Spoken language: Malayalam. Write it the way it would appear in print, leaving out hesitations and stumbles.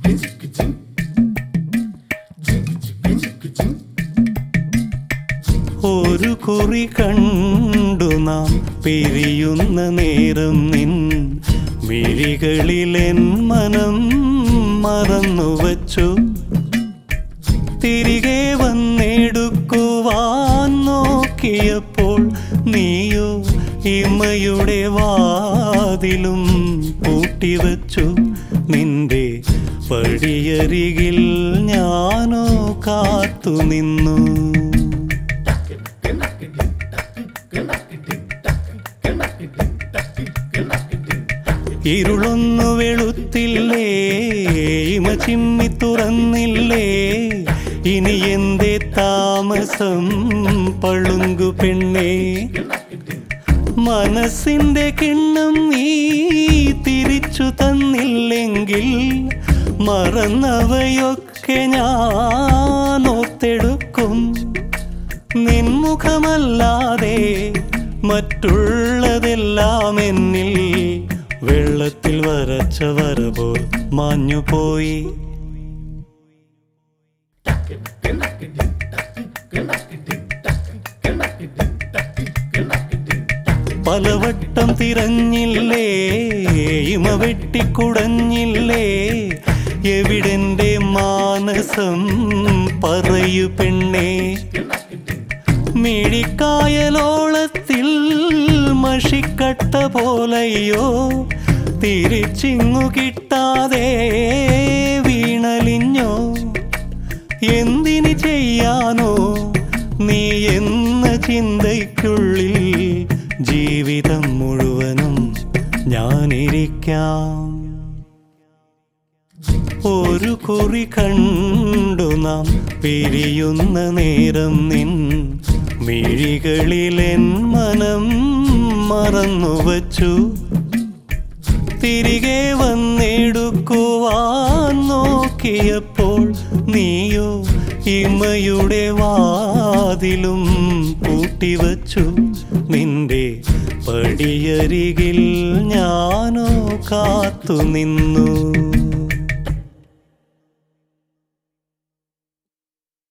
ഒരു കുറി കണ്ടു നാം പിരിയുന്ന നേരം നിൻ മിഴികളിലെൻ മനം മറന്നുവച്ചു. തിരികെ വന്നെടുക്കുവാൻ നോക്കിയപ്പോൾ നീയോ ഇമയുടെ വാതിലും പൂട്ടിവച്ചു. നിന്റെ പടിയരികിൽ ഞാനോ കാത്തുനിന്നു. ഇരുളൊന്നു വെളുത്തില്ലേ, ഇമ ചിമ്മി തുറന്നില്ലേ, ഇനി എന്തേ താമസം പളുങ്കു പെണ്ണേ. മനസ്സിന്റെ കിണ്ണം നീ തിരിച്ചു തന്നില്ലെങ്കിൽ മറന്നവയൊക്കെ ഞാൻ ഓർത്തെടുക്കും. നിൻമുഖമല്ലാതെ മറ്റുള്ളതെല്ലാം എന്നിൽ വെള്ളത്തിൽ വരച്ച വര പോൽ മാഞ്ഞുപോയി. പലവട്ടം തിരഞ്ഞില്ലേ, ഇമ വെട്ടിക്കുടഞ്ഞില്ലേ, എവിടെന്റെ മാനസം പറയൂ പെണ്ണേ. മിഴിക്കായലോളത്തിൽ മഷിക്കട്ട പോലയ്യോ തിരിച്ചിങ്ങു കിട്ടാതെ വീണലിഞ്ഞോ. എന്തിന് ചെയ്യാനോ നീ എന്ന ചിന്തയ്ക്കുള്ളിൽ ജീവിതം മുഴുവനും ഞാനിരിക്കാം. ഒരു കുറി കണ്ടു നാം പിരിയുന്ന നേരം നിൻ മിഴികളിലെൻ മനം മറന്നുവച്ചു. തിരികെ വന്നെടുക്കുവാൻ നോക്കിയപ്പോൾ നീയോ ഇമയുടെ വാതിലും പൂട്ടിവച്ചു. നിന്റെ പടിയരികിൽ ഞാനോ കാത്തുനിന്നു.